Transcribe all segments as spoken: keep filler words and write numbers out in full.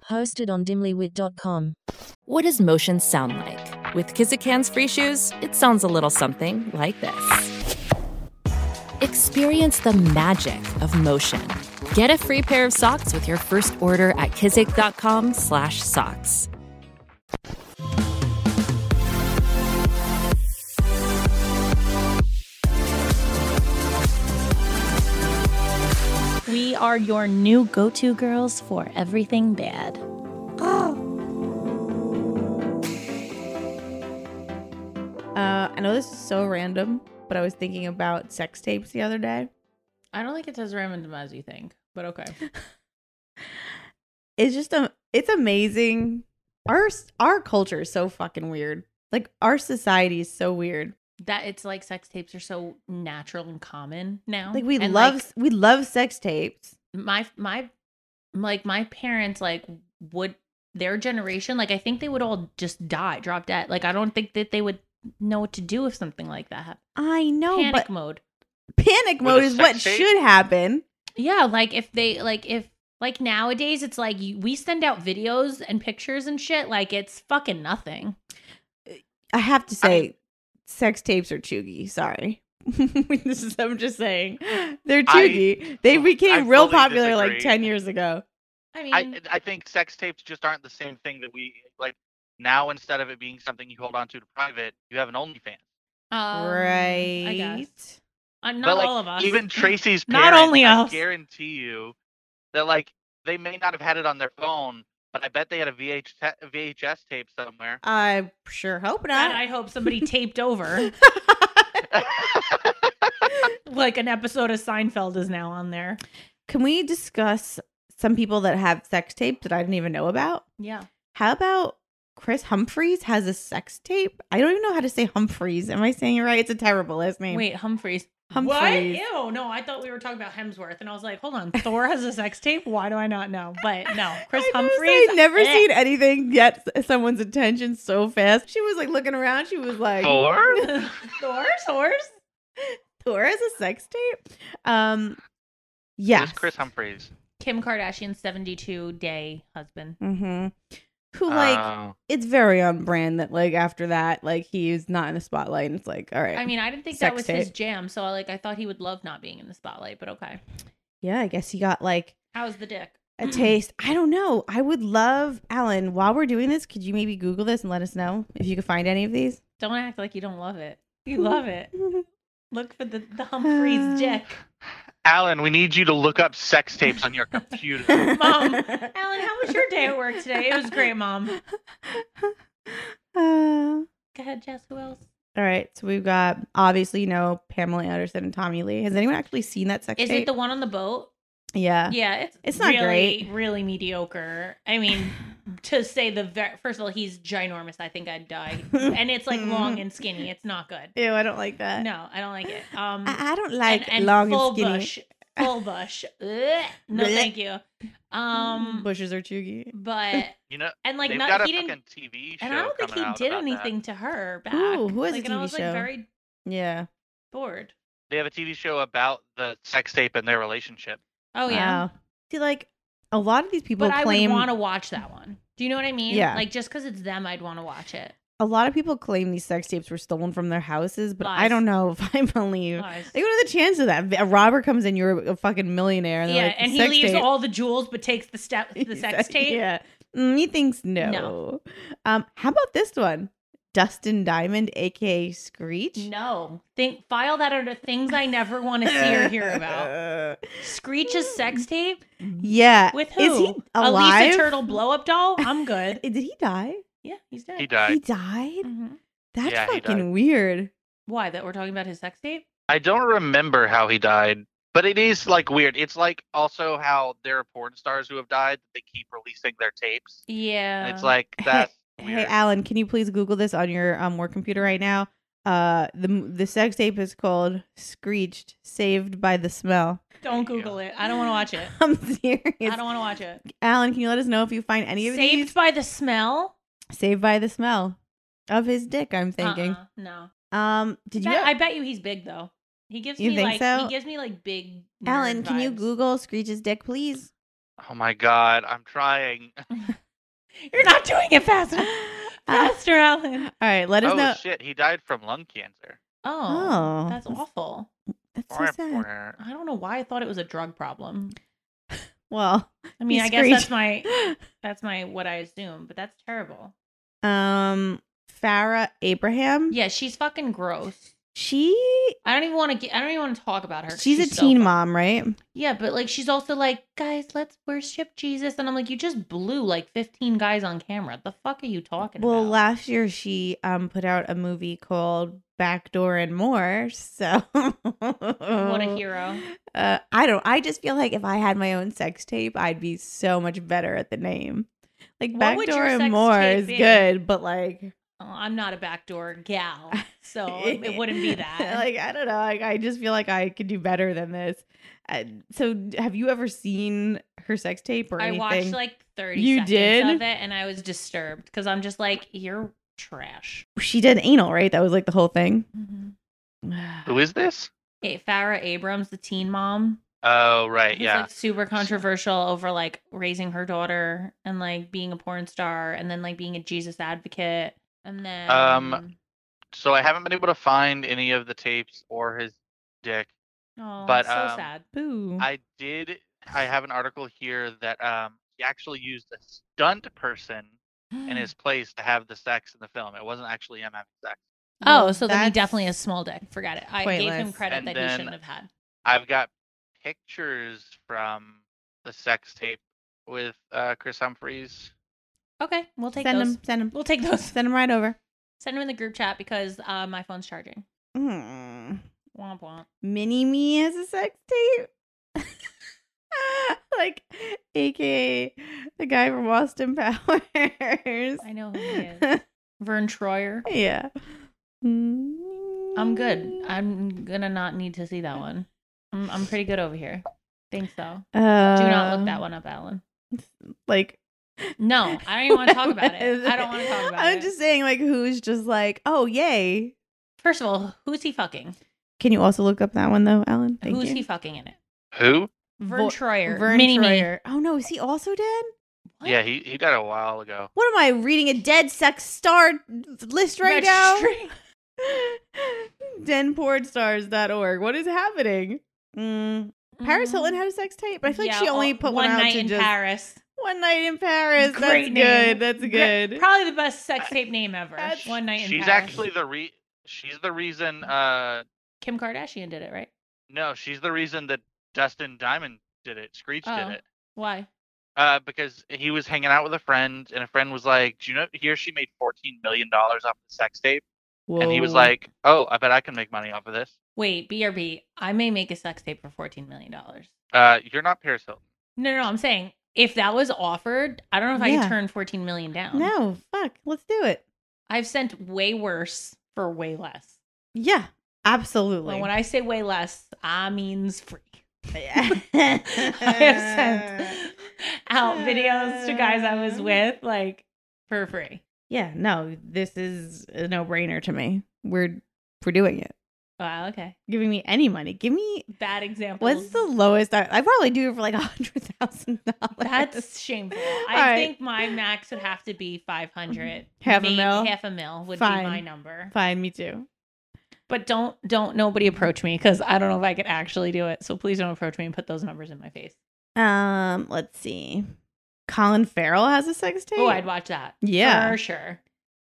Hosted on dimlywit dot com. What does motion sound like? With Kizikans free shoes, it sounds a little something like this. Experience the magic of motion. Get a free pair of socks with your first order at kizik.com slash socks. We are your new go-to girls for everything bad. Uh, I know this is so random, but I was thinking about sex tapes the other day. I don't think it's as random as you think, but okay. It's just a, it's amazing. Our our culture is so fucking weird. Like our society is so weird. That it's like sex tapes are so natural and common now. Like we and love like, we love sex tapes. my my like my parents like would their generation like I think they would all just die, drop dead. Like I don't think that they would know what to do if something like that happened. I know, Panic but mode. panic With mode a is what sex tape? should happen. Yeah, like if they like if like nowadays it's like you, we send out videos and pictures and shit like it's fucking nothing. I have to say, sex tapes are chuggy. Sorry. This is I'm just saying. They're chuggy. they became I real fully popular like disagree. ten years ago. I mean, I I think sex tapes just aren't the same thing that we like now. Instead of it being something you hold on to to private, you have an OnlyFans. um, right. I guess. Uh, not but like all of us. even Tracy's Not parents, only I us. guarantee you that like they may not have had it on their phone, but I bet they had a V H te- V H S tape somewhere. I sure hope God, not. I hope somebody taped over. Like an episode of Seinfeld is now on there. Can we discuss some people that have sex tapes that I didn't even know about? Yeah. How about Chris Humphries has a sex tape? I don't even know how to say Humphries. Am I saying it right? It's a terrible last name. Wait, Humphreys. Humphries. What? Ew, no, I thought we were talking about Hemsworth. And I was like, hold on. Thor has a sex tape? Why do I not know? But no, Chris I noticed Humphries. I'd never eh. seen anything get someone's attention so fast. She was like looking around. She was like, Thor? Thor's horse? Thor has a sex tape? Um, yes. Who's Chris Humphries? Kim Kardashian's seventy-two day husband. Mm-hmm. Who like Oh. it's very on brand that like after that like he's not in the spotlight and it's like all right. I mean, I didn't think Sex that was his tape. jam. So like, I thought he would love not being in the spotlight, but okay. Yeah, I guess he got like How's the dick? a taste. I don't know. I would love Alan. While we're doing this, could you maybe Google this and let us know if you could find any of these? Don't act like you don't love it. You love it. Look for the, the Humphreys dick. Alan, we need you to look up sex tapes on your computer. Mom. Alan, how was your day at work today? It was great, Mom. Uh, Go ahead, Jess. Who else? all right, so we've got obviously you know Pamela Anderson and Tommy Lee. Has anyone actually seen that sex Is tape? it the one on the boat? Yeah. Yeah, it's It's not really, great. really mediocre. I mean, to say the ver- first of all, he's ginormous. I think I'd die, and it's like long and skinny. It's not good. Ew, I don't like that. No, I don't like it. Um, I, I don't like and, and long full and skinny. bush, full bush. Ugh. No, Blech. thank you. Um, Bushes are chuggy. but You know, and like they've not, got a he didn't. fucking T V show And I don't think coming he out did about anything that. to her back. Ooh, who has a like, and I T V was show? like very Yeah. bored. They have a T V show about the sex tape and their relationship. Oh yeah, Wow. See, like a lot of these people but claim I would want to watch that one. Do you know what I mean? Yeah. Like just because it's them, I'd want to watch it. a lot of people claim these sex tapes were stolen from their houses, but I Lies. don't know if I believe. Lies. Like, what are the chances of that? A robber comes in, you're a fucking millionaire, and they're Yeah, like, and he sex leaves tape. all the jewels, but takes the step the He's sex like, tape. Yeah, mm, he thinks no. No. Um, how about this one? Dustin Diamond, aka Screech. No, think file that under things I never want to see or hear about. Screech's sex tape Yeah, with who? Is he alive? A Lisa Turtle blow up doll. I'm good. Did he die? Yeah, he's dead. He died. He died. Mhm. That's Yeah, he fucking died. weird. Why? That we're talking about his sex tape? I don't remember how he died, but it is like weird. It's like also how there are porn stars who have died that they keep releasing their tapes. Yeah. And it's like that's Hey, weird. hey, Alan, can you please Google this on your um work computer right now? Uh, the the sex tape is called "Screeched," saved by the smell. Don't Google it. I don't want to watch it. I'm serious. I don't want to watch it. Alan, can you let us know if you find any of Saved these? by the smell. Saved by the smell of his dick. I'm thinking. Uh-uh, no. Um, did you? Bet- I bet you he's big though. He gives You me think like so? he gives me like big. nerd Alan, can you vibes. Google Screech's dick, please? Oh my god, I'm trying. You're not doing it fast enough. Faster, Alan. All right, let us Oh know. shit, he died from lung cancer. Oh, Oh. that's awful. That's so sad. I don't know why I thought it was a drug problem. Well, I mean, he I guess that's screeched. my that's my what I assume, but that's terrible. um Farrah Abraham. Yeah, she's fucking gross. She I don't even want to get. I don't even want to talk about her. 'cause she's, a so teen fu- mom, right? Yeah, but like she's also like, guys, let's worship Jesus, and I'm like, you just blew like fifteen guys on camera. The fuck are you talking Well, about? last year she um put out a movie called Backdoor and More. So What a hero. Uh, I don't. I just feel like if I had my own sex tape, I'd be so much better at the name. Like What would Backdoor your and sex More tape is be? good, but like Oh, I'm not a backdoor gal, so it, it wouldn't be that. like I don't know. Like I just feel like I could do better than this. Uh, so, have you ever seen her sex tape or I anything? watched like thirty You seconds did? of it, and I was disturbed because I'm just like, you're trash. She did anal, right? That was like the whole thing. Who is this? Hey, Farrah Abrams, the teen mom. Oh right, Who's yeah. like super controversial over like raising her daughter and like being a porn star and then like being a Jesus advocate and then Um, So I haven't been able to find any of the tapes or his dick. oh, but, so um, sad. Boo. I did. I have an article here that um he actually used a stunt person in his place to have the sex in the film. It wasn't actually him having sex. Oh, Well, so then he that's definitely has small dick. Forgot it. I gave him pointless. credit And that he then- shouldn't have had. I've got pictures from the sex tape with uh, Chris Humphries. Okay, we'll take Send those. him. Send him. We'll take those. Send him right over. Send them in the group chat because uh, my phone's charging. Mm. Womp womp. Mini Me as a sex tape. Like, A K A the guy from Austin Powers. I know who he is. Vern Troyer. Yeah. I'm good. I'm gonna not need to see that one. I'm I'm pretty good over here. Think so. Uh, Do not look that one up, Alan. Like, No, I don't even want to talk about it. I don't want to talk about I'm it. just saying, like, who's just like, oh, yay. First of all, who's he fucking? Can you also look up that one, though, Alan? Thank who's you. he fucking in it? Who? Vern Vo- Troyer. Vern Mini Me. Troyer. Oh, no. Is he also dead? What? Yeah, he he died a while ago. What am I reading? A dead sex star list right now? Registry. den porn stars dot org. What is happening? Mm. Paris Hilton had a sex tape, but I feel like Yeah, she only oh, put one, one out night to in just Paris. one night in Paris. Great That's name. good. That's Great- good. Probably the best sex tape name ever. That's- One night in She's Paris. actually the re. She's the reason. Uh, Kim Kardashian did it, right? no, she's the reason that Dustin Diamond did it. Screech Oh. did it. Why? Uh, because he was hanging out with a friend, and a friend was like, "Do you know? Here she made fourteen million dollars off the sex tape," and he was Whoa. like, "Oh, I bet I can make money off of this." Wait, B R B. I may make a sex tape for fourteen million dollars. Uh, you're not Paris Hilton. No, no, no, I'm saying if that was offered, I don't know if I Yeah. could turn fourteen million down. No, fuck. Let's do it. I've sent way worse for way less. Yeah, absolutely. Well, when I say way less, I means free. I I have sent out videos to guys I was with, like, for free. Yeah, no, this is a no-brainer to me. We're we're doing it. Wow, okay. Giving me any money. Give me Bad examples. what's the lowest I I probably do it for like a hundred thousand dollars. That's shameful. I All right. think my max would have to be five hundred. Half a Maybe mil? Half a mil would Fine. be my number. Fine, me too. But don't don't nobody approach me because I don't know if I could actually do it. So please don't approach me and put those numbers in my face. Um, let's see. Colin Farrell has a sex tape. Oh, I'd watch that. Yeah. For sure.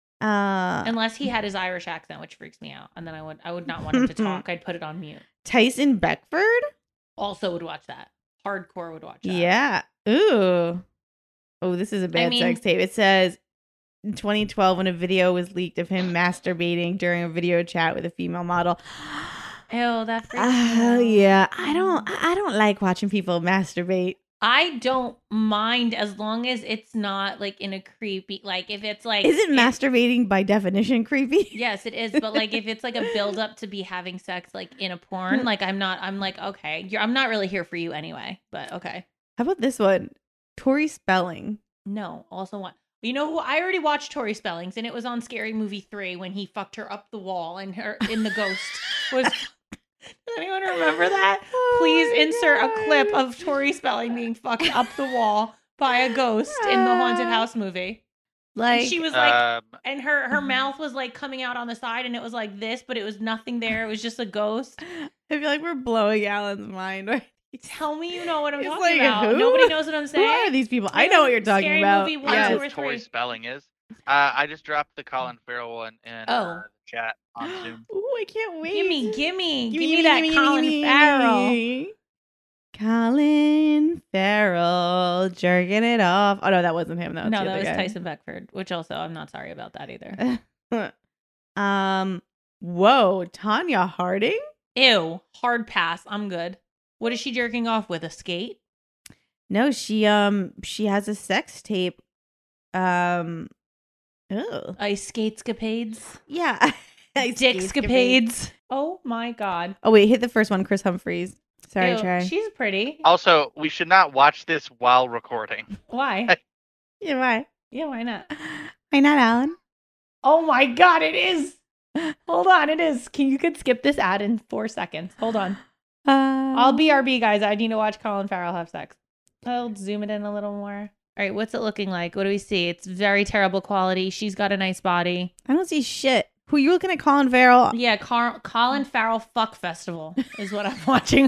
Uh, Unless he had his Irish accent, which freaks me out. And then I would I would not want him to talk. I'd put it on mute. Tyson Beckford. Also would watch that. Hardcore would watch that. Yeah. Ooh. Oh, this is a bad mean- sex tape. It says in twenty twelve when a video was leaked of him masturbating during a video chat with a female model. Ew, that freaks me Oh out. yeah, I don't. I don't like watching people masturbate. I don't mind as long as it's not like in a creepy like if it's like Is it if- masturbating by definition creepy? Yes, it is. But like if it's like a build up to be having sex like in a porn, like I'm not I'm like, okay, you're I'm not really here for you anyway. But okay. How about this one? Tori Spelling. No, also want you know who I already watched Tori Spellings and it was on Scary Movie three when he fucked her up the wall and her in the ghost was Does anyone remember that? Please Oh my insert God. a clip of Tori Spelling being fucked up the wall by a ghost in the haunted house movie. Like And she was like, Um, and her her mouth was like coming out on the side, and it was like this, but it was nothing there. It was just a ghost. I feel like we're blowing Alan's mind. Right? Tell me you know what I'm It's talking like, about. who? Nobody knows what I'm Who saying. are these people? I know what you're talking Scary about. Movie one, Yes. two, who or Tori three. Spelling is. Uh, I just dropped the Colin Farrell one in Oh. uh, the chat on Zoom. Ooh, I can't wait. Gimme, gimme, Gimme, give me gimme, that gimme, Colin gimme, Farrell. gimme. Colin Farrell jerking it off. Oh no, that wasn't him. That was No, the that other was guy. Tyson Beckford, which also I'm not sorry about that either. um, whoa, Tanya Harding. Ew, hard pass. I'm good. What is she jerking off with? A skate? No, she um she has a sex tape. Um, oh Ice skatescapades? yeah, Dickscapades? Oh my god. Oh wait, hit the first one, Chris Humphries. Sorry, Ew, Trey. she's pretty. Also, we should not watch this while recording. Why? Yeah, why? Yeah, why not? Why not, Alan? Oh my god, it is. Hold on, it is. Can you could skip this ad in four seconds? Hold on. Uh, I'll B R B, guys. I need to watch Colin Farrell have sex. I'll zoom it in a little more. All right, what's it looking like? What do we see? It's very terrible quality. She's got a nice body. I don't see shit. Who you looking at? Colin Farrell? Yeah, Car- Colin Farrell Fuck Festival is what I'm watching.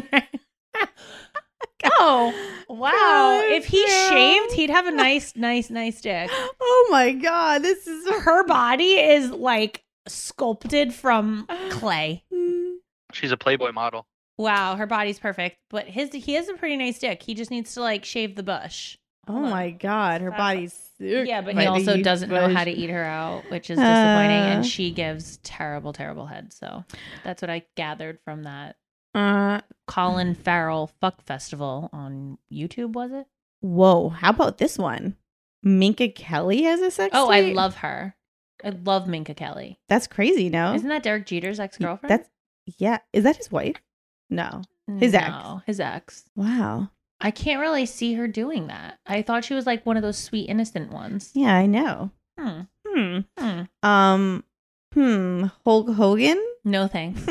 Oh, wow. Colin If he Farrell. shaved, he'd have a nice, nice, nice dick. Oh my god, this is Her body is like sculpted from clay. She's a Playboy model. Wow, her body's perfect. But his he has a pretty nice dick. He just needs to like shave the bush. Oh Hold on. my god, her Stop. body's sick. Yeah, but by he the also huge doesn't know bush. how to eat her out, which is disappointing. Uh. and she gives terrible, terrible head. So that's what I gathered from that Uh, Colin Farrell Fuck Festival on YouTube, was it? whoa, how about this one? Minka Kelly has a sex Oh, I tape? love her. I love Minka Kelly. That's crazy, no? Isn't that Derek Jeter's ex girlfriend? That's yeah. Is that his wife? No. his ex. No, his ex. Wow. I can't really see her doing that. I thought she was like one of those sweet, innocent ones. Yeah, I know. Hmm. Hmm. Hmm. Um. Hmm. Hulk Hogan. No thanks.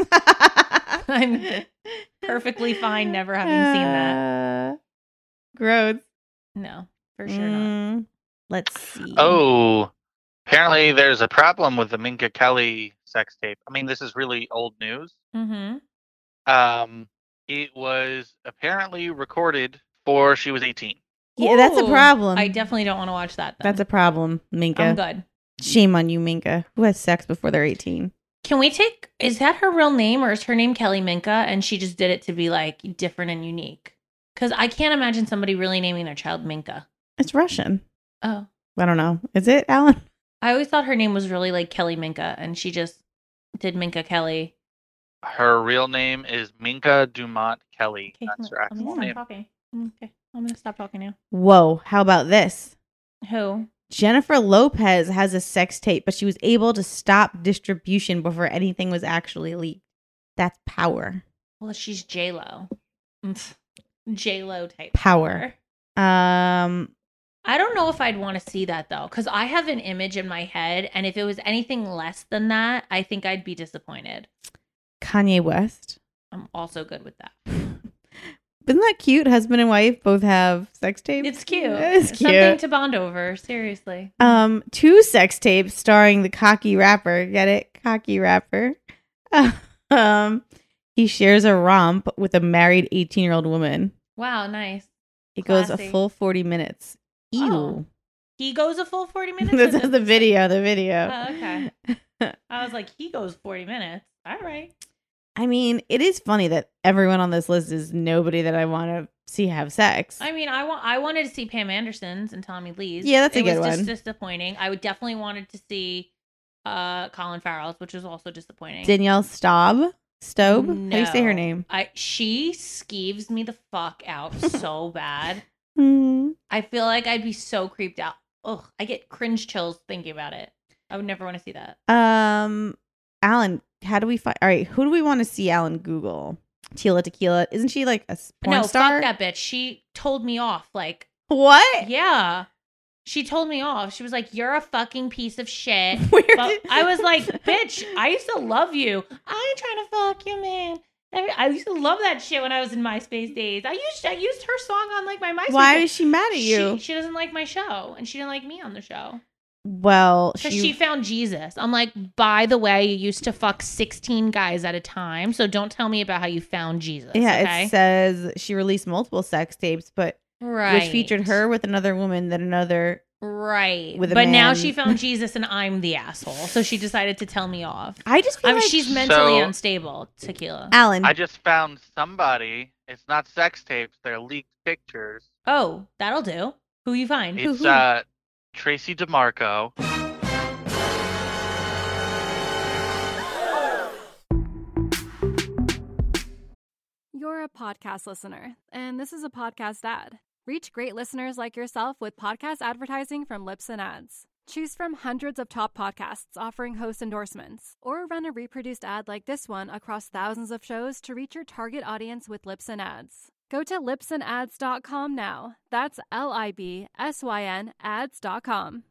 I'm perfectly fine never having seen that. Uh, Gross. No, for sure not. Mm, let's see. Oh, apparently there's a problem with the Minka Kelly sex tape. I mean, this is really old news. Mm-hmm. Um, it was apparently recorded before she was eighteen. Yeah, that's a Ooh, problem. I definitely don't want to watch that. Then. That's a problem, Minka. I'm good. Shame on you, Minka. Who has sex before they're eighteen? Can we take? Is that her real name, or is her name Kelly Minka, and she just did it to be like different and unique? Because I can't imagine somebody really naming their child Minka. It's Russian. Oh, I don't know. Is it, Alan? I always thought her name was really like Kelly Minka, and she just did Minka Kelly. Her real name is Minka Dumont Kelly. Okay, That's her let me actual stop name. talking. Okay, I'm gonna stop talking now. Whoa. How about this? Who? Jennifer Lopez has a sex tape, but she was able to stop distribution before anything was actually leaked. That's power. Well, she's J Lo. J Lo type Power. Um, I don't know if I'd want to see that though, because I have an image in my head, and if it was anything less than that, I think I'd be disappointed. Kanye West. I'm also good with that. Isn't that cute? Husband and wife both have sex tapes. It's cute. It's cute. Something to bond over. Seriously. Um, two sex tapes starring the cocky rapper. Get it? Cocky rapper. um, he shares a romp with a married eighteen-year-old woman. Wow, nice. It goes a Classy. full forty minutes. Ew. Oh, He goes a full forty minutes. This or is this- the video. The video. Oh, okay. I was like, he goes forty minutes. All right. I mean, it is funny that everyone on this list is nobody that I want to see have sex. I mean, I want I wanted to see Pam Anderson's and Tommy Lee's. Yeah, that's a it good was one. just disappointing. I would definitely wanted to see uh Colin Farrell's, which was also disappointing. Danielle Staub. Staub? How do you say her No. name? I she skeeves me the fuck out so bad. Hmm. I feel like I'd be so creeped out. Ugh, I get cringe chills thinking about it. I would never want to see that. Um, Alan, how do we find? All right, who do we want to see? Alan, Google Tila Tequila. Isn't she like a porn no, star? fuck that bitch. She told me off. Like, What? yeah. She told me off. She was like, "You're a fucking piece of shit." Where But did- I was like, "Bitch, I used to love you. I ain't trying to fuck you, man." I, I used to love that shit when I was in MySpace days. I used I used her song on like my MySpace. Why page. is she mad at you? She, she doesn't like my show, and she didn't like me on the show. Well, Because she, she found Jesus. I'm like, by the way, you used to fuck sixteen guys at a time, so don't tell me about how you found Jesus. yeah, okay? it says she released multiple sex tapes, but right, which featured her with another woman, then another. right. with a But now man. she found Jesus, and I'm the asshole, so she decided to tell me off. I just feel I mean, like she's mentally So- unstable. Tequila. Alan. I just found somebody. It's not sex tapes. They're leaked pictures. Oh, that'll do. Who you find? Who, It's who? uh Tracy DeMarco. You're a podcast listener, and this is a podcast ad. Reach great listeners like yourself with podcast advertising from Lips and Ads. Choose from hundreds of top podcasts offering host endorsements, or run a reproduced ad like this one across thousands of shows to reach your target audience with Lips and Ads. Go to lips and ads dot com now. That's L I B S Y N ads dot com.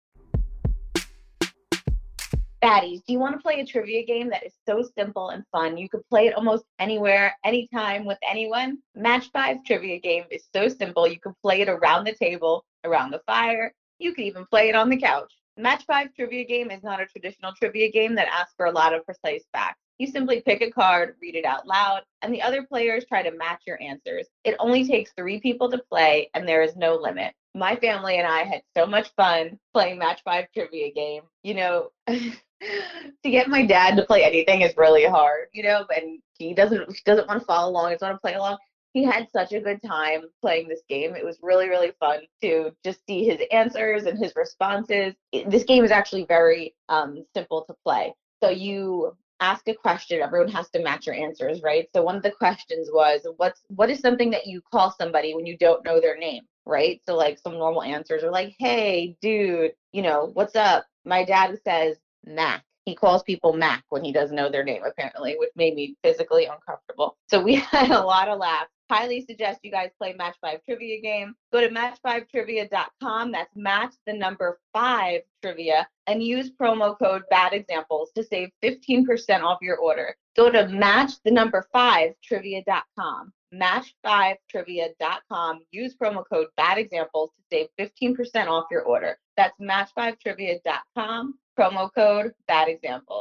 Baddies, do you want to play a trivia game that is so simple and fun? You could play it almost anywhere, anytime, with anyone. Match five trivia game is so simple. You can play it around the table, around the fire. You can even play it on the couch. Match five trivia game is not a traditional trivia game that asks for a lot of precise facts. You simply pick a card, read it out loud, and the other players try to match your answers. It only takes three people to play, and there is no limit. My family and I had so much fun playing Match five trivia game. You know, to get my dad to play anything is really hard, you know, and he doesn't he doesn't want to follow along, he doesn't want to play along. He had such a good time playing this game. It was really, really fun to just see his answers and his responses. It, this game is actually very um, simple to play. So you ask a question, everyone has to match your answers, right? So one of the questions was, what's what is something that you call somebody when you don't know their name, right? So like some normal answers are like, hey, dude, you know, what's up? My dad says Mac. He calls people Mac when he doesn't know their name, apparently, which made me physically uncomfortable. So we had a lot of laughs. Highly suggest you guys play Match five Trivia game. Go to match five trivia dot com. That's match the number five trivia, and use promo code Bad Examples to save fifteen percent off your order. Go to match the number five trivia dot com. match five trivia dot com. Use promo code Bad Examples to save fifteen percent off your order. That's match five trivia dot com. Promo code Bad Examples.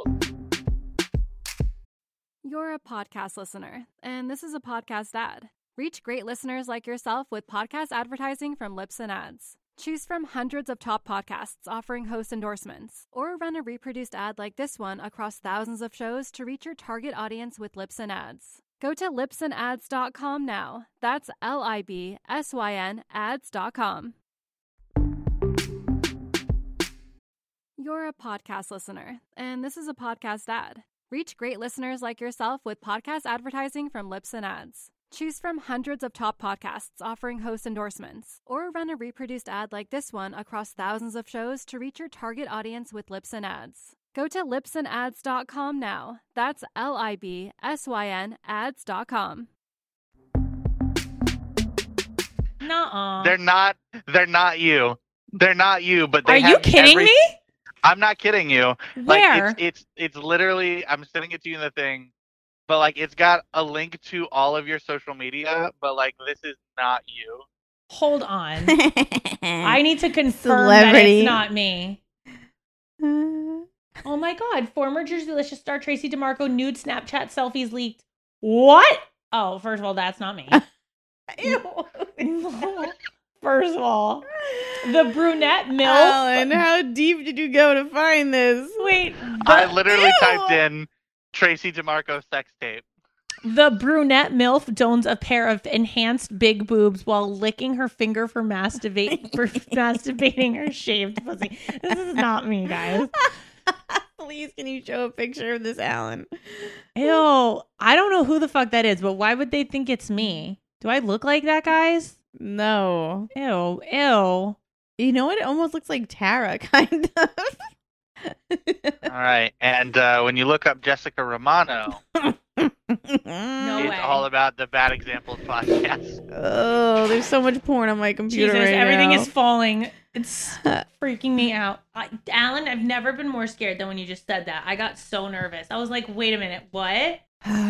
You're a podcast listener, and this is a podcast ad. Reach great listeners like yourself with podcast advertising from Lips and Ads. Choose from hundreds of top podcasts offering host endorsements, or run a reproduced ad like this one across thousands of shows to reach your target audience with Lips and Ads. Go to lips and ads dot com now. That's L I B S Y N ads dot com. You're a podcast listener, and this is a podcast ad. Reach great listeners like yourself with podcast advertising from Lips and Ads. Choose from hundreds of top podcasts offering host endorsements, or run a reproduced ad like this one across thousands of shows to reach your target audience with Lips and Ads. Go to lips and ads dot com now. That's L I B S Y N ads dot com. Nuh-uh. They're not. They're not you. They're not you. But they Are you have kidding every- me? I'm not kidding you. Where? Like it's, it's it's literally. I'm sending it to you in the thing, but like it's got a link to all of your social media. But like this is not you. Hold on. I need to confirm Celebrity. that it's not me. Oh my god. Former Jerseylicious star Tracy DeMarco nude Snapchat selfies leaked. What? Oh, first of all, that's not me. Ew. First of all, the brunette MILF. Alan, how deep did you go to find this? Wait, I the, literally Ew. typed in Tracy DeMarco sex tape. the brunette MILF dons a pair of enhanced big boobs while licking her finger for masturbate for masturbating her shaved pussy. This is not me, guys. Please, can you show a picture of this, Alan? Ew. I don't know who the fuck that is, but why would they think it's me? Do I look like that, guys? No. Ew. Ew. You know what? It almost looks like Tara, kind of. All right, and uh, when you look up Jessica Romano, No it's way. all about the bad examples podcast. Oh, there's so much porn on my computer Jesus, right everything now. is falling. It's freaking me out. I, Alan, I've never been more scared than when you just said that. I got so nervous. I was like, wait a minute, what?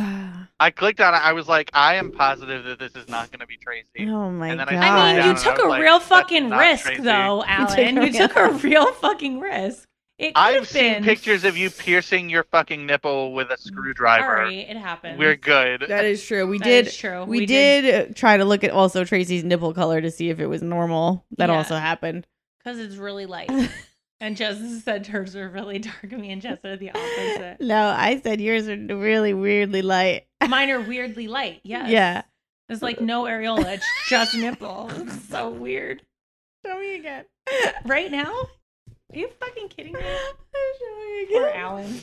I clicked on it. I was like, I am positive that this is not going to be Tracy. Oh my And then god. I I mean, down you and I took was a like, real that's fucking not risk, Tracy. though, Alan. took a You took a real- real fucking risk. It could I've have seen been. pictures of you piercing your fucking nipple with a screwdriver. Sorry, it happened. We're good. That is true. We That did. is true. We, We did, try to look at also Tracy's nipple color to see if it was normal. That Yeah. also happened. Because it's really light. And Jessica said hers are really dark, and me and Jess are the opposite. No, I said yours are really weirdly light. Mine are weirdly light, yes. Yeah. It's like no areola, it's just nipple. It's so weird. Show me again. Right now? Are you fucking kidding me? Show me Poor again. Alan.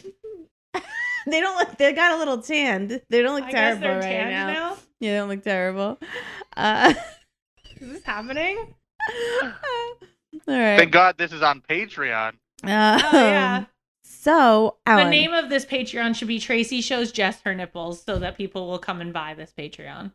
They don't look. They got a little tanned. They don't look I guess terrible they're right tanned now. now. Yeah, they don't look terrible. Uh, Is this happening? all right. Thank God this is on Patreon. Uh, Oh, yeah. So, Alan, The name of this Patreon should be Tracy Shows Jess Her Nipples so that people will come and buy this Patreon.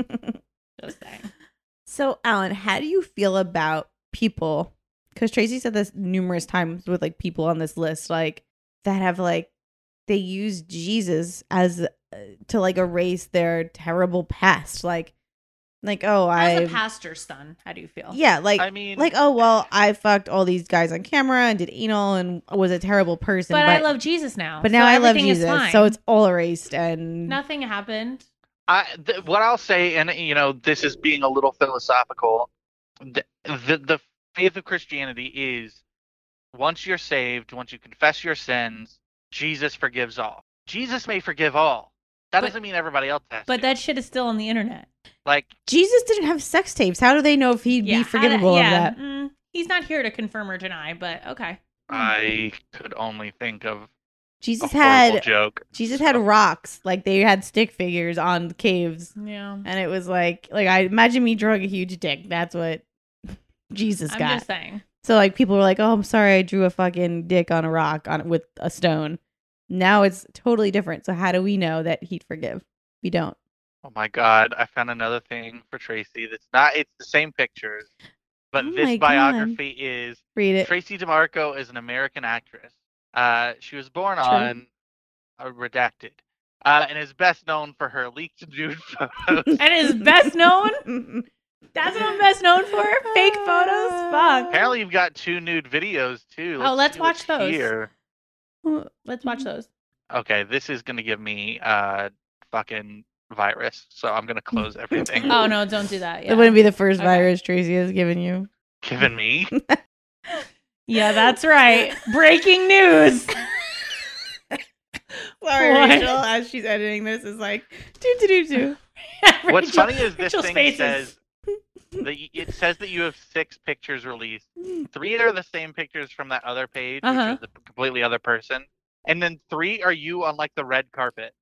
Just saying. So, Alan, how do you feel about people? Because Tracy said this numerous times with like people on this list, like that have like they use Jesus as uh, to like erase their terrible past, like like oh I As a pastor's son, how do you feel? yeah like I mean, like oh well I fucked all these guys on camera and did anal and was a terrible person, But, but, I love Jesus now. but now so I love everything is Jesus, fine. so it's all erased and Nothing happened. I, th- what I'll say, and you know, this is being a little philosophical. The, the the faith of Christianity is once you're saved, once you confess your sins, Jesus forgives all. Jesus may forgive all. That But- doesn't mean everybody else has But to. that shit is still on the internet. like, Jesus didn't have sex tapes. How do they know if he'd Yeah, be forgivable I- of yeah, that? mm, he's not here to confirm or deny, but okay. I could only think of a Jesus horrible had joke. Jesus had rocks, like they had stick figures on caves, Yeah. and it was like like I imagine me drawing a huge dick. That's what Jesus I'm got. just saying. So like people were like, "Oh, I'm sorry, I drew a fucking dick on a rock on with a stone." Now it's totally different. So how do we know that he'd forgive? We don't. Oh my God, I found another thing for Tracy. That's not. It's the same pictures, but Oh my this God. biography is Read it. Tracy DeMarco is an American actress. Uh, she was born True. on uh, Redacted, uh, and is best known for her leaked nude photos. And is best known? That's what I'm best known for? Fake photos? Fuck. Apparently, you've got two nude videos too. Oh, let's see watch what's those. Here. Let's watch those. Okay, this is gonna give me uh fucking virus, so I'm gonna close everything. Oh, no, don't do that. Yeah, It wouldn't be the first Okay. virus Tracy has given you. Given me. yeah that's right. Breaking news. Sorry, What? Rachel, as she's editing this, is like do do do do. What's Rachel- funny is this Rachel's thing faces. says that y- it says that you have six pictures released. Three are the same pictures from that other page, Uh-huh. which is a completely other person, and then three are you on like the red carpet.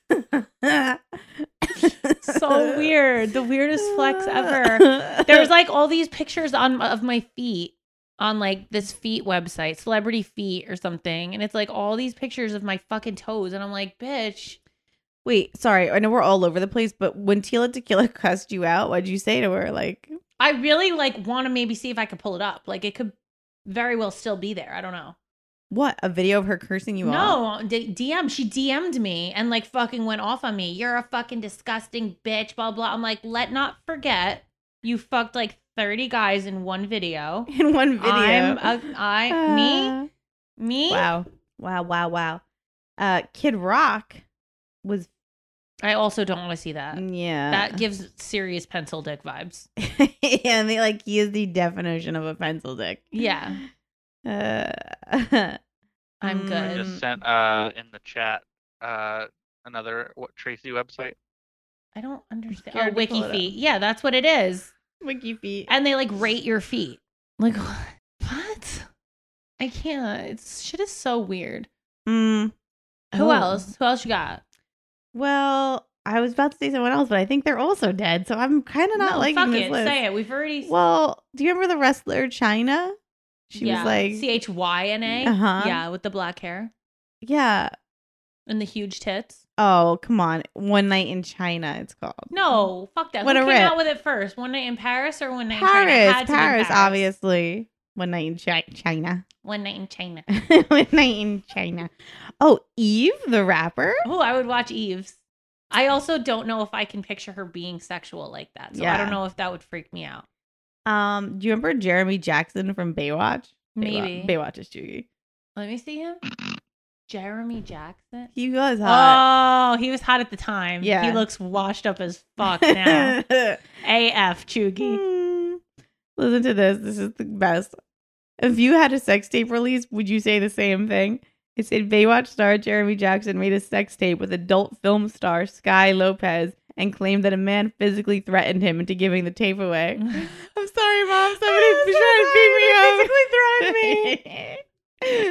So weird. The weirdest flex ever. There was like all these pictures on of my feet on like this feet website, Celebrity Feet or something, and it's like all these pictures of my fucking toes, and I'm like, bitch. Wait, sorry. I know we're all over the place, but when Tila Tequila cussed you out, what'd you say to her? Like, I really like want to maybe see if I could pull it up. Like it could very well still be there. I don't know. what? A video of her cursing you out? No, D- DM. She D M'd me and like fucking went off on me. You're a fucking disgusting bitch. Blah blah. I'm like, let not forget, you fucked like thirty guys in one video. In one video. I'm a, I me Uh, me. Wow. Wow, wow, wow. Uh, Kid Rock was, I also don't want to see that. yeah. That gives serious pencil dick vibes. yeah, and they, like, he is the definition of a pencil dick. Yeah, Uh, I'm I good. just sent uh in the chat uh another what Tracy website. I don't understand. Scared Oh, to Wiki pull it up. Feet. Yeah, that's what it is. Wiki feet. And they like rate your feet. Like what? I can't. It's shit is so weird. Mm. Who Oh. else? Who else you got? Well, I was about to say someone else, but I think they're also dead, so I'm kind of not No, liking fuck this it. list. Say it. We've already. Well, do you remember the wrestler China? She yeah. was like, C H Y N A. Uh-huh. Yeah, with the black hair. yeah. And the huge tits. Oh, come on. One Night in China, it's called. No, fuck that. What Who a came rip. out with it first? One Night in Paris or One Night Paris, in China? It had to be Paris, Paris, obviously. One Night in Chi- China. One Night in China. One Night in China. Oh, Eve, the rapper? Oh, I would watch Eve's. I also don't know if I can picture her being sexual like that. So I Yeah. don't know if that would freak me out. Um, do you remember Jeremy Jackson from Baywatch? Maybe. Baywatch, Baywatch is Chugi. Let me see him. Jeremy Jackson. He was hot. Oh, he was hot at the time. Yeah. He looks washed up as fuck now. A F, Chugi. Hmm. Listen to this. This is the best. If you had a sex tape release, would you say the same thing? It said Baywatch star Jeremy Jackson made a sex tape with adult film star Sky Lopez and claimed that a man physically threatened him into giving the tape away. I'm sorry, Mom. Somebody's trying to beat me up. Physically threatened me.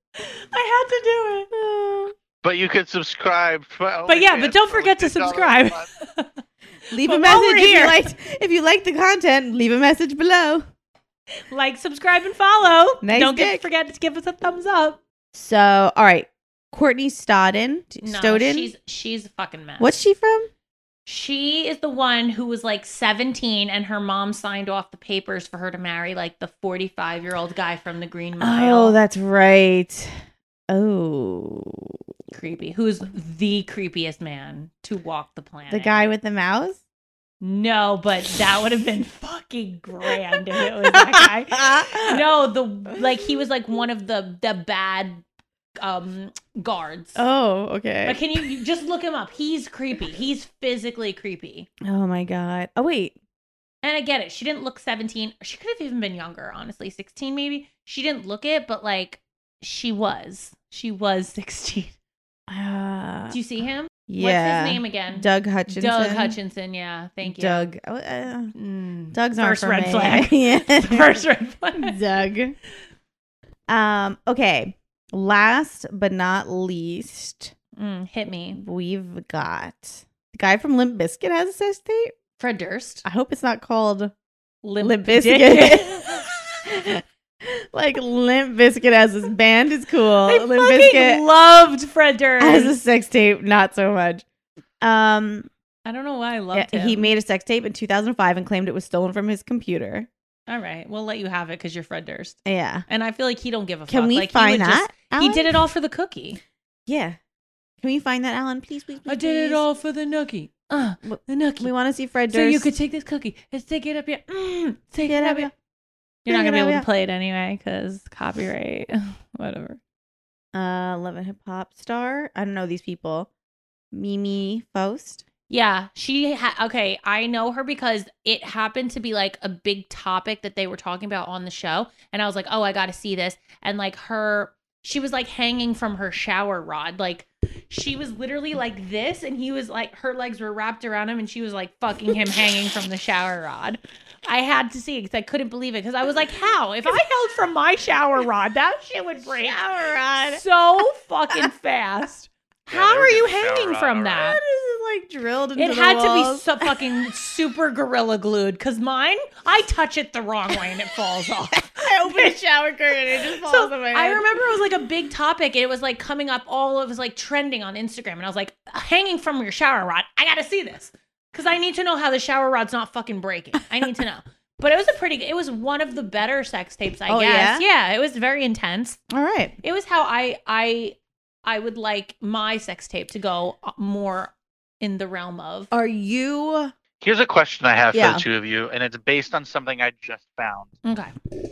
I had to do it. But you could subscribe. For But yeah, OnlyFans but don't for forget to fifty dollars a subscribe. month. Leave But a while we're message if here- you liked if you liked the content. Leave a message below. Like, subscribe, and follow. Nice don't get, dick. forget to give us a thumbs up. So, all right, Courtney Stodden. No, Stodden. she's she's a fucking mess. What's she from? She is the one who was like seventeen and her mom signed off the papers for her to marry like the forty-five year old guy from the Green Mile. Oh, that's right. Oh, creepy. Who's the creepiest man to walk the planet? the guy with the mouse. No, but that would have been fucking grand if it was that guy. No, the like he was like one of the the bad um guards. Oh, okay. But can you, you just look him up? He's creepy. He's physically creepy. Oh my god. Oh wait. And I get it. She didn't look seventeen. She could have even been younger, honestly. sixteen maybe. She didn't look it, but like she was. She was sixteen. Uh, Do you see him? yeah. What's his name again? Doug Hutchinson. Doug Hutchinson. Yeah. Thank you. Doug. Oh, uh, Mm. Doug's aren't First for red me. flag. Yeah. First red flag. Doug. Um. Okay. Last but not least, Mm, hit me. we've got the guy from Limp Bizkit has a sex tape. Fred Durst. I hope it's not called Limp, Limp Dick. Bizkit. Like Limp Bizkit as his band is cool. I Limp fucking Bizkit loved Fred Durst. as a sex tape, not so much. Um, I don't know why I loved yeah, him. he made a sex tape in two thousand five and claimed it was stolen from his computer. All right, we'll let you have it because you're Fred Durst, Yeah. and I feel like he don't give a Can fuck. we like, find he would that? Just, he Alan? did it all for the cookie. Yeah. Can we find that, Alan? Please, please, please. I did it please. all for the nookie. Uh, Wh- the nookie. We want to see Fred so Durst. you could take this cookie. Let's take it up here. Mm, take Get it up up here. here. You're not Take gonna it be up able here. to play it anyway because copyright. Whatever. Uh, Love and Hip Hop star. I don't know these people. Mimi Faust. Yeah, she ha- okay, I know her because it happened to be like a big topic that they were talking about on the show, and I was like, "Oh, I got to see this." And like her she was like hanging from her shower rod. Like she was literally like this and he was like her legs were wrapped around him and she was like fucking him hanging from the shower rod. I had to see it because I couldn't believe it because I was like, how? If I held from my shower rod, that shit would break Shower rod. so fucking fast. Yeah, How they were are you getting shower hanging rod from already. that? That is like drilled into It the had to be walls. so fucking super gorilla glued because mine, I touch it the wrong way and it falls off. I open the shower curtain and it just falls So on my head. I remember it was like a big topic and it was like coming up all, it was like trending on Instagram. And I was like, hanging from your shower rod, I got to see this because I need to know how the shower rod's not fucking breaking. I need to know. But it was a pretty, it was one of the better sex tapes, I Oh, guess. yeah? Yeah, it was very intense. All right. It was how I, I, I would like my sex tape to go more in the realm of. Are you? Here's a question I have Yeah. for the two of you, and it's based on something I just found. Okay.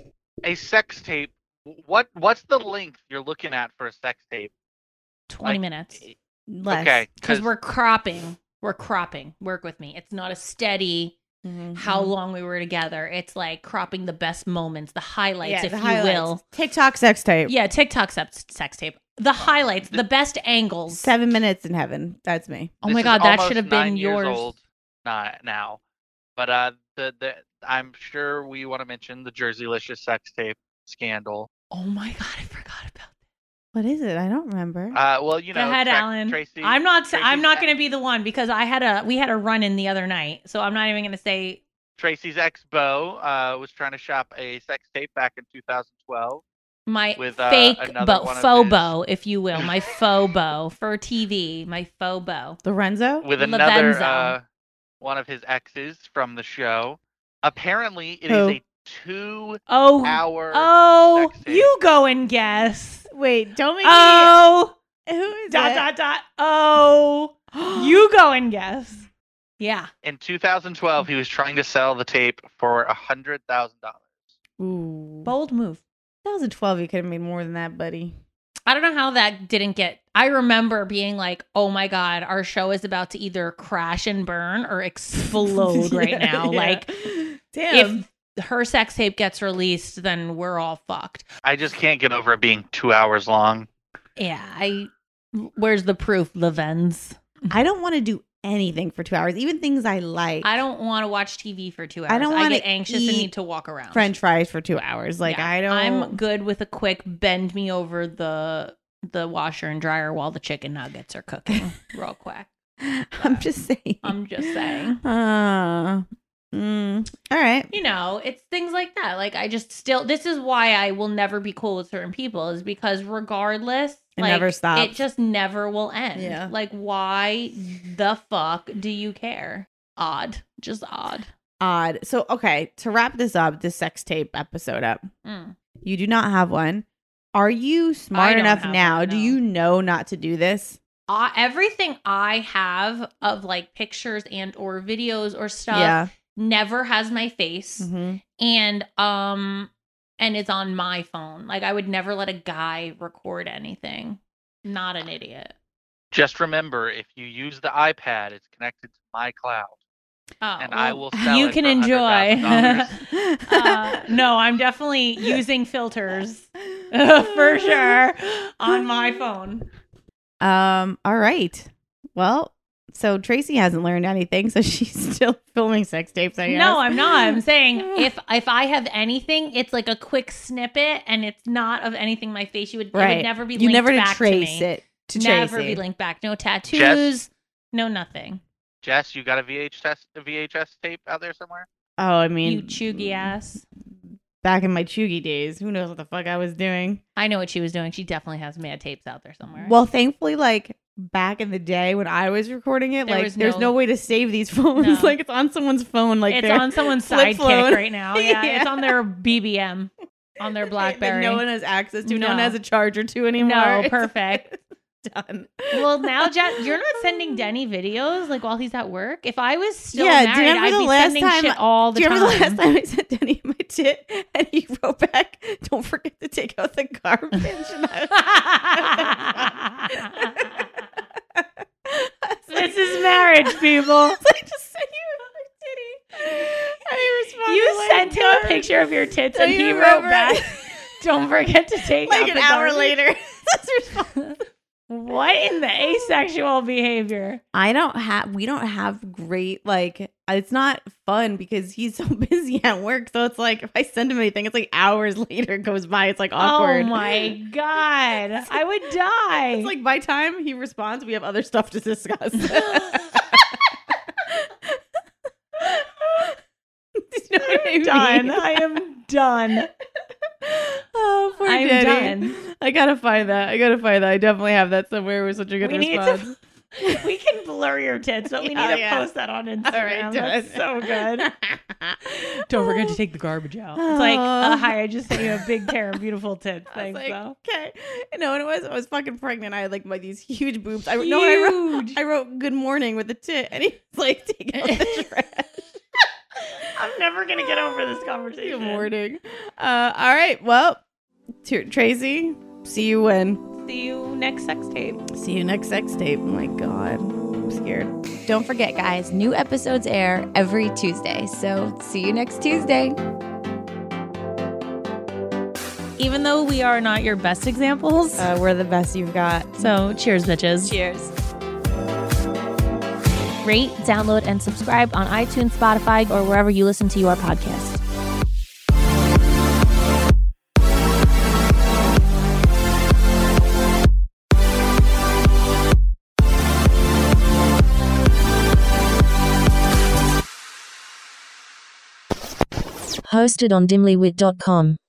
A sex tape. What What's the length you're looking at for a sex tape? twenty Like, minutes. Less. Okay, Because we're cropping. We're cropping. Work with me. It's not a steady Mhm. how long we were together. It's like cropping the best moments, the highlights, Yeah, if the you highlights. will. TikTok sex tape. Yeah, TikTok sex, sex tape. The highlights, the best angles. Seven minutes in heaven. That's me. Oh This my is god, that almost should have nine been years yours. Old, not now, but uh, the the I'm sure we want to mention the Jerseylicious sex tape scandal. Oh my god, I forgot about that. What is it? I don't remember. Uh, well, you know, Go ahead, Tra- Alan. Tracy. I'm not. I'm Tracy's not ex- going to be the one because I had a. We had a run in the other night, so I'm not even going to say. Tracy's ex Bo uh, was trying to shop a sex tape back in two thousand twelve. My with, uh, fake another bow, one of faux his- bow, if you will. My faux bow for T V. My faux bow. Lorenzo? with another Lavenzo. uh, one of his exes from the show. Apparently, it is Who? a two-hour. Oh, oh, sex tape. you go and guess. Wait, don't make Oh, me. Who is dot, it? dot, dot. Oh, you go and guess. Yeah. In two thousand twelve, he was trying to sell the tape for a hundred thousand dollars. Ooh. Bold move. twenty twelve, you could have made more than that, buddy. I don't know how that didn't get. I remember being like, oh my God, our show is about to either crash and burn or explode right Yeah, now. yeah. Like, Damn. if her sex tape gets released, then we're all fucked. I just can't get over it being two hours long. Yeah. I. Where's the proof, Levens? I don't want to do anything for two hours, even things I like. I don't want to watch T V for two hours. I don't I wanna get anxious and eat need to walk around. French fries for two hours. Like, Yeah, I don't. I'm good with a quick bend me over the the washer and dryer while the chicken nuggets are cooking real quick. I'm just saying. I'm just saying. Uh, mm, all right. You know, it's things like that. Like, I just still, this is why I will never be cool with certain people, is because regardless, It like, never stops. It just never will end. Yeah. Like, why the fuck do you care? Odd. Just odd. Odd. So, okay, to wrap this up, this sex tape episode up, Mm. you do not have one. Are you I smart don't enough have now? one, Do no. you know not to do this? Uh, everything I have of like pictures and or videos or stuff Yeah. never has my face. Mhm. And um and it's on my phone. Like, I would never let a guy record anything. Not an idiot. Just remember, if you use the iPad, it's connected to my cloud, Oh, and I well, will sell you it can for enjoy. one hundred thousand dollars. uh, no, I'm definitely using filters for sure on my phone. Um. All right. Well, so Tracy hasn't learned anything, so she's still filming sex tapes. I guess. No, I'm not. I'm saying if if I have anything, it's like a quick snippet, and it's not of anything my face. You would, it right. would never be. You linked never back trace to me. it to Never Tracy. be linked back. No tattoos. Jess? No nothing. Jess, you got a V H S a V H S tape out there somewhere? Oh, I mean, You chuggy ass. back in my chuggy days, who knows what the fuck I was doing? I know what she was doing. She definitely has mad tapes out there somewhere. Well, thankfully, like back in the day when I was recording it, There like was there's no- no way to save these phones. No. Like it's on someone's phone. Like it's their on someone's flip sidekick phone. right now. Yeah, Yeah. it's on their B B M, on their that BlackBerry. no one has access to. No, one No. has a charger to anymore. No, It's perfect. done. Well, now, Jen, you're not sending Denny videos like while he's at work. If I was still Yeah, do you married, remember I'd the be last sending time- shit all the Do you time. remember the last time I sent Denny my tit and he wrote back, "Don't forget to take out the garbage." And I- This is marriage, people. I just sent you my titty. And he responded You like, sent him a "Garbage." picture of your tits, So and you he remember wrote back, it? "Don't forget to take like out an the hour garbage." later. That's response. What in the asexual behavior? I don't have. We don't have great like. It's not fun because he's so busy at work. So it's like if I send him anything, it's like hours later it goes by. It's like awkward. Oh my god, I would die. It's like by time he responds, we have other stuff to discuss. You know what I I'm done. mean? I am done. Oh, poor I'm Denny. done. I gotta find that. I gotta find that. I definitely have that somewhere with such a good We need response. to. We can blur your tits, but we Yeah, need to yeah. post that on Instagram. All right, That's done. so good. Don't forget to take the garbage out. It's like, uh, hi, I just sent you a big pair of beautiful tits. I was Thanks, like, though. okay. No, and it was I was fucking pregnant. I had like my these huge boobs. I no, I wrote Huge. I wrote good morning with a tit, and he was like, take out the trash. I'm never gonna get over this conversation. Good morning. Uh, all right. Well, T- Tracy, see you when. See you next sex tape. See you next sex tape. Oh my god, I'm scared. Don't forget, guys, new episodes air every Tuesday. So see you next Tuesday. Even though we are not your best examples, Uh, we're the best you've got. so cheers, bitches. Cheers. Rate, download, and subscribe on iTunes, Spotify, or wherever you listen to your podcast. Hosted on dimlywit dot com.